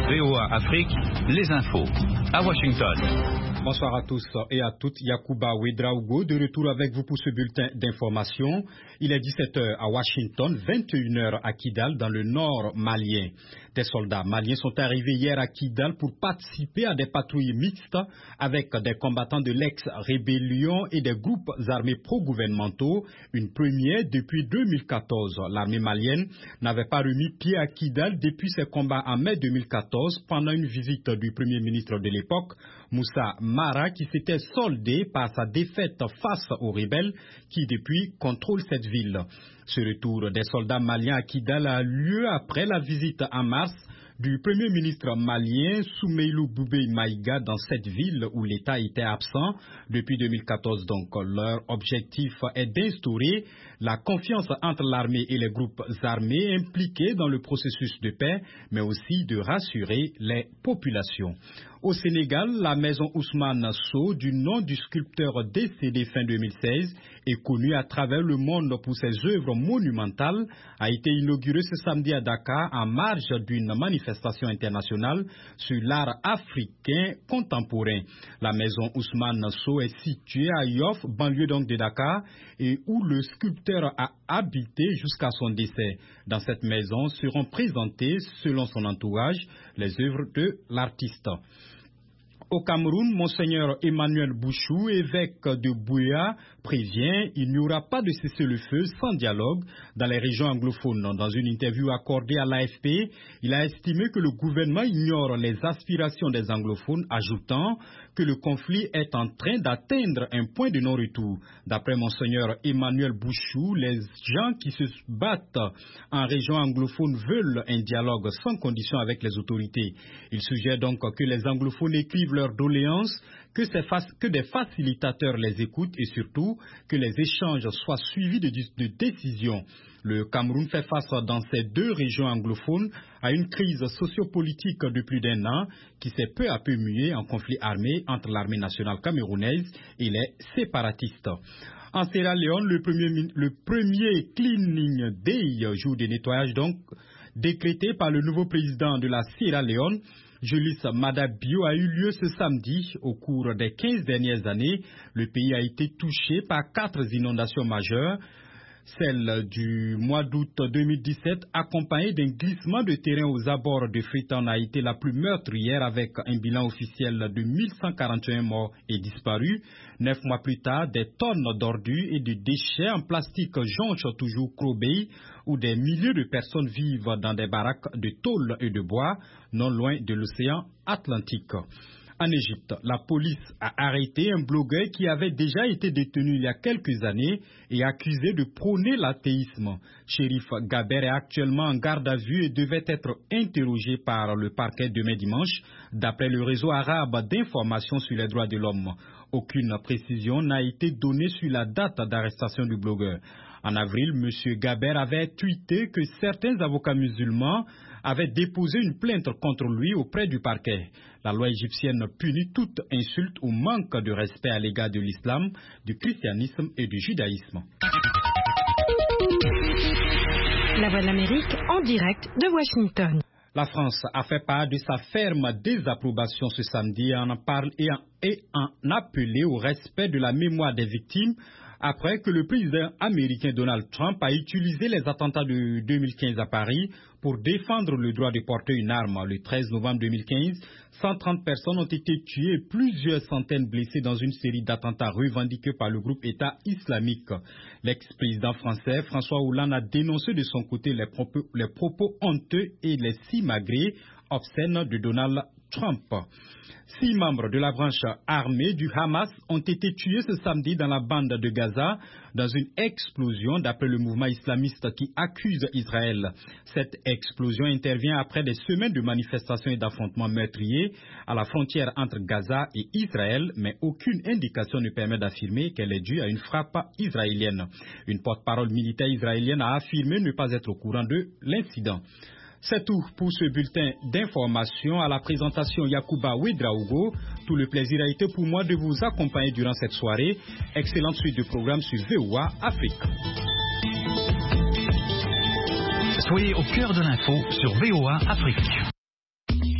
VOA Afrique, les infos. À Washington. Bonsoir à tous et à toutes. Yacouba Ouedraogo de retour avec vous pour ce bulletin d'information. Il est 17h à Washington, 21h à Kidal dans le nord malien. Des soldats maliens sont arrivés hier à Kidal pour participer à des patrouilles mixtes avec des combattants de l'ex-rébellion et des groupes armés pro-gouvernementaux. Une première depuis 2014. L'armée malienne n'avait pas remis pied à Kidal depuis ses combats en mai 2014 pendant une visite du premier ministre de l'époque, Moussa Mara, qui s'était soldé par sa défaite face aux rebelles qui depuis contrôlent cette ville. Ce retour des soldats maliens à Kidal a lieu après la visite en mars du premier ministre malien Soumeilou Boubèye Maïga dans cette ville où l'État était absent depuis 2014. Donc leur objectif est d'instaurer la confiance entre l'armée et les groupes armés impliqués dans le processus de paix, mais aussi de rassurer les populations. Au Sénégal, la maison Ousmane Sow, du nom du sculpteur décédé fin 2016 et connu à travers le monde pour ses œuvres monumentales, a été inaugurée ce samedi à Dakar en marge d'une manifestation internationale sur l'art africain contemporain. La maison Ousmane Sow est située à Yoff, banlieue donc de Dakar, et où le sculpteur a habité jusqu'à son décès. Dans cette maison seront présentées, selon son entourage, les œuvres de l'artiste. Au Cameroun, Monseigneur Emmanuel Bouchou, évêque de Buea, prévient il n'y aura pas de cessez-le-feu sans dialogue dans les régions anglophones. Dans une interview accordée à l'AFP, il a estimé que le gouvernement ignore les aspirations des anglophones, ajoutant que le conflit est en train d'atteindre un point de non-retour. D'après Monseigneur Emmanuel Bouchou, les gens qui se battent en région anglophone veulent un dialogue sans condition avec les autorités. Il suggère donc que les anglophones écrivent leurs doléances, que des facilitateurs les écoutent et surtout que les échanges soient suivis de décisions. Le Cameroun fait face dans ces deux régions anglophones à une crise sociopolitique de plus d'un an qui s'est peu à peu muée en conflit armé entre l'armée nationale camerounaise et les séparatistes. En Sierra Leone, le premier Cleaning Day, jour de nettoyage donc, décrété par le nouveau président de la Sierra Leone, Julius Maada Bio, a eu lieu ce samedi. Au cours des 15 dernières années, le pays a été touché par 4 inondations majeures. Celle du mois d'août 2017, accompagnée d'un glissement de terrain aux abords de Freetown, a été la plus meurtrière avec un bilan officiel de 1141 morts et disparus. 9 mois plus tard, des tonnes d'ordures et de déchets en plastique jonchent toujours Crow Bay, où des milliers de personnes vivent dans des baraques de tôle et de bois, non loin de l'océan Atlantique. En Égypte, la police a arrêté un blogueur qui avait déjà été détenu il y a quelques années et accusé de prôner l'athéisme. Chérif Gaber est actuellement en garde à vue et devait être interrogé par le parquet demain dimanche, d'après le réseau arabe d'information sur les droits de l'homme. Aucune précision n'a été donnée sur la date d'arrestation du blogueur. En avril, M. Gaber avait tweeté que certains avocats musulmans avaient déposé une plainte contre lui auprès du parquet. La loi égyptienne punit toute insulte ou manque de respect à l'égard de l'islam, du christianisme et du judaïsme. La Voix de l'Amérique en direct de Washington. La France a fait part de sa ferme désapprobation ce samedi et en appelé au respect de la mémoire des victimes après que le président américain Donald Trump a utilisé les attentats de 2015 à Paris pour défendre le droit de porter une arme. Le 13 novembre 2015, 130 personnes ont été tuées et plusieurs centaines blessées dans une série d'attentats revendiqués par le groupe État islamique. L'ex-président français François Hollande a dénoncé de son côté les propos honteux et les simagrées obscènes de Donald Trump. 6 membres de la branche armée du Hamas ont été tués ce samedi dans la bande de Gaza dans une explosion d'après le mouvement islamiste qui accuse Israël. Cette explosion intervient après des semaines de manifestations et d'affrontements meurtriers à la frontière entre Gaza et Israël, mais aucune indication ne permet d'affirmer qu'elle est due à une frappe israélienne. Une porte-parole militaire israélienne a affirmé ne pas être au courant de l'incident. C'est tout pour ce bulletin d'information. À la présentation Yacouba Ouedraogo. Tout le plaisir a été pour moi de vous accompagner durant cette soirée. Excellente suite de programmes sur VOA Afrique. Soyez au cœur de l'info sur VOA Afrique.